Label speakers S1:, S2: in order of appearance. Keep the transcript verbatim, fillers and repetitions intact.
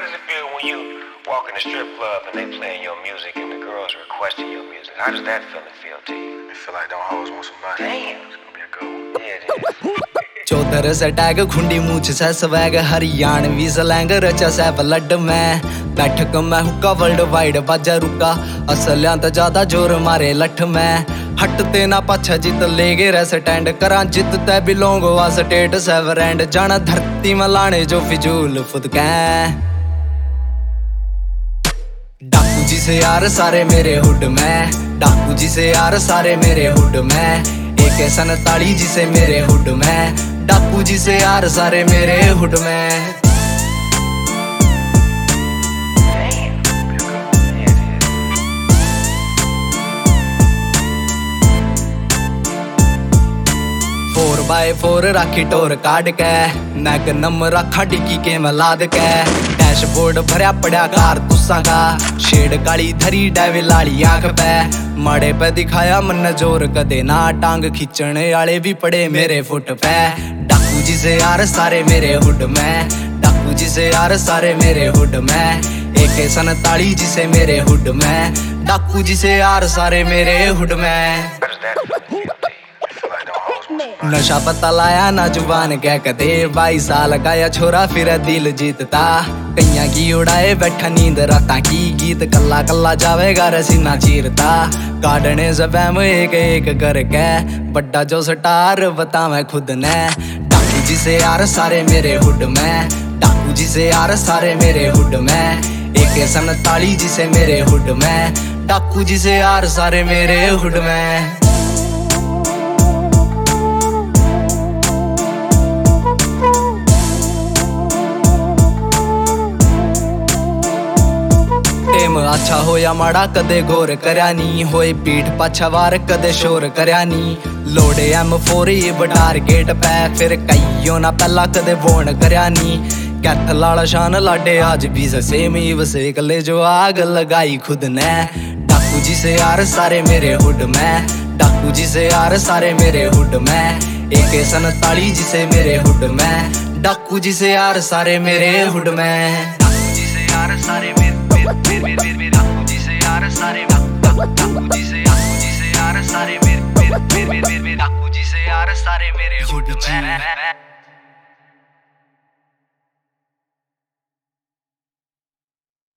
S1: does it feel when you walk in a strip club and they playing your music and the girls requesting your music? How does that feeling feel to you?
S2: I feel like them hoes want some money.
S1: Damn.
S2: It's gonna be a good one.
S1: Yeah, it is.
S3: Chaudhar से tag खुंडी मूछ से swag Haryanvi slang रचा से blood में बैठक में हुक्का world wide बाजा रुका असलियां तो ज्यादा जोर मारे लठ में हटते ना पाछा जित ले गे रे स्टैंड करा जित ते बिलोंग वा स्टेट सेवरेंड जाना धरती में लाने जो फिजूल फुदके डाकू जी से यार सारे मेरे हुड में डाकू जी से यार सारे मेरे हुड में एक सनताली जी से मेरे हुड में डाकू जी से यार सारे मेरे हुड में फोर बाय फोर राखी टोर काट के मैग नम रखा डिक्की के मलाद के डैशबोर्ड भरया पड़ा कार तुसा का शेड काली धरी डावे लाली आंख पे माड़े पे दिखाया मन जोर कदे ना टांग खींचने वाले भी पड़े मेरे फुट पे डाकू जी से यार सारे मेरे हुड में डाकू जी से यार सारे मेरे हुड में एक सनताली जी से मेरे हुड में डाकू जी से यार सारे मेरे हुड में नशा पता लाया ना जुबान क्या कदे बाईस साल का या छोरा फिर दिल जीतता कईया की उड़ाए बैठा नींद राता की गीत कल्ला कल्ला जावेगा रसीना चीरता गार्डने जबैम एक एक करके बड्डा जो स्टार बता मैं खुद ने डाकू जी से यार सारे मेरे हुड में डाकू जी से यार सारे मेरे हुड में एक सनताली जी से मेरे हुड में डाकू जी से यार सारे मेरे हुड में अच्छा होया माड़ा कदे गौर करया नी होए पीठ पाछा वार कदे शोर करया नी लोड़े एम फोर ये बटार गेट पे फिर कईयों ना पहला कदे बोन करया नी कैथ लाला शान लाडे आज भी सेम ही वसे कले जो आग लगाई खुद ने डाकू जी से यार सारे मेरे हुड में डाकू जी से यार सारे मेरे हुड में एक सनताली जी से मेरे हुड में डाकू जी से यार सारे मेरे हुड में डाकू जी से यार सारे मेरे डाकू जी से यार सारे डाकू जी से डाकू जी से यार सारे मेरे डाकू जी से यार सारे मेरे हुड में